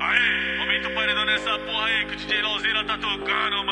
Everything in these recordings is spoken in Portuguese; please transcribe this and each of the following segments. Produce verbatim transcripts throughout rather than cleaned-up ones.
Aê, aumenta o paredão nessa porra aí que o D J Lauzeira tá tocando,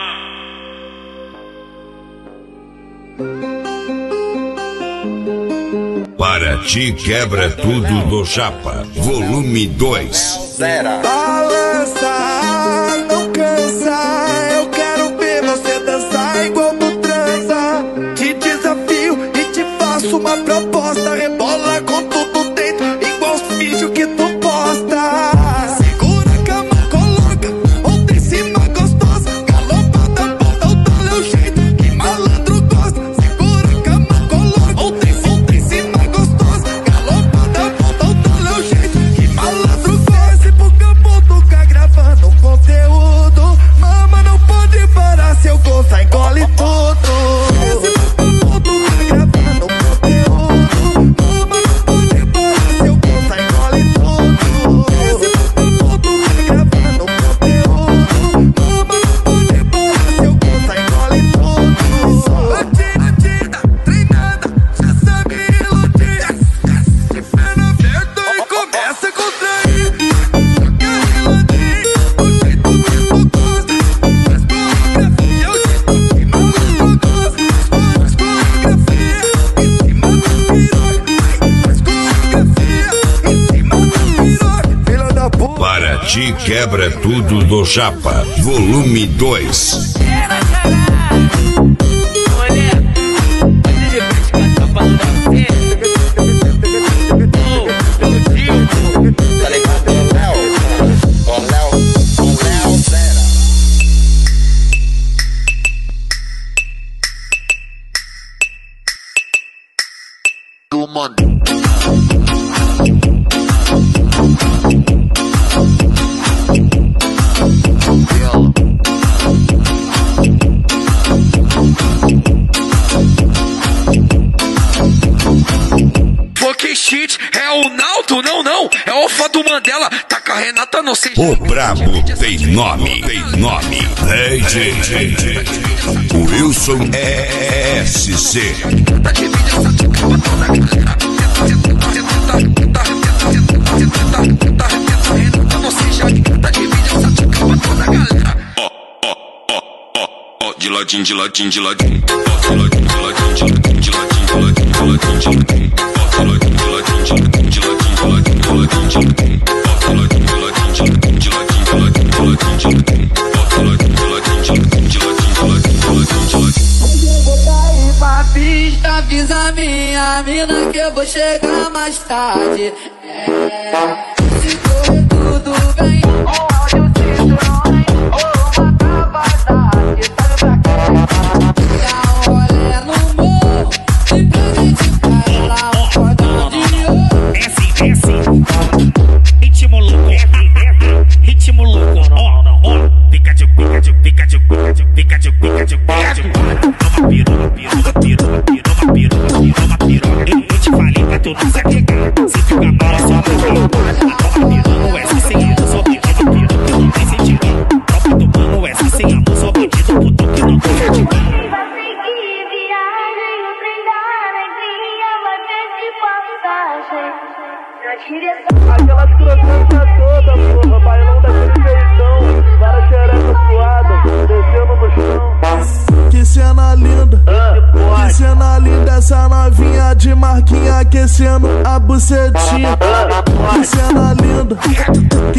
mano. Paraty quebra tudo do Chapa, volume dois. Balança, não cansa, eu quero ver você dançar igual tu transa. Te desafio e te faço uma proposta, rebola com tudo dentro, igual os vídeos que tu posta. Segura a cama, coloca, outra em cima gostosa, galopada, volta o tal é o jeito que malandro gosta. Segura a cama, coloca, outra em cima, outra em cima gostosa, galopada, volta o tal é o jeito que malandro gosta. Esse bugambudo fica gravando conteúdo, mama não pode parar, seu gosto engole tudo. Esse bugambudo fica gravando conteúdo, mama não pode parar, seu gosto engole tudo. Esse bugambudo fica gravando conteúdo, mama não pode parar, seu gosto engole tudo. Batida, treinada, já sabe iludir, de perna aberta e começa a contrair. Paraty quebra tudo do Chapa, volume dois. Fucking shit, é o Naldo, não, não, é o Alfa do Mandela, tá com a Renata, não sei. O brabo tem nome, tem nome. D J Wilson S C. Tá de vídeo essa dica pra toda a galera. Renata, não sei, já tá de vídeo essa dica pra toda a galera. Ó, ó, ó, ó, ó, de ladinho, de ladinho, de ladinho. Ó, de ladinho, de ladinho, de ladinho, de ladinho, de ladinho, de ladinho, de ladinho. Avisa minha mina que eu vou chegar mais tarde. É, se correr tudo bem, um áudio Citroën ou uma cavadade, sabe pra quê? Dá um rolê no morro e pra gente parar um cordão de ouro. Desce, desce, ritmo louco, ritmo louco, ó, ó, Pikachu, Pikachu, Pikachu, Pikachu, Pikachu, Pikachu, Pikachu. Toma piroga, piroga, piroga, piroga, piroga, piroga, piroga. Eu te falei pra tu não se apegar, se fica mal só pra mim. Toma piroga, o S sem amor, só bandido, piroga que não tem sentimento. Toma do mano, o S sem amor, só bandido, puto que não tem sentimento. Aquela crocância toda, porra, bailão daquele jeitão, várias xerecas suadas, descendo no chão. Que cena linda, que cena linda, essa novinha de marquinha aquecendo a bucetinha. Que cena linda,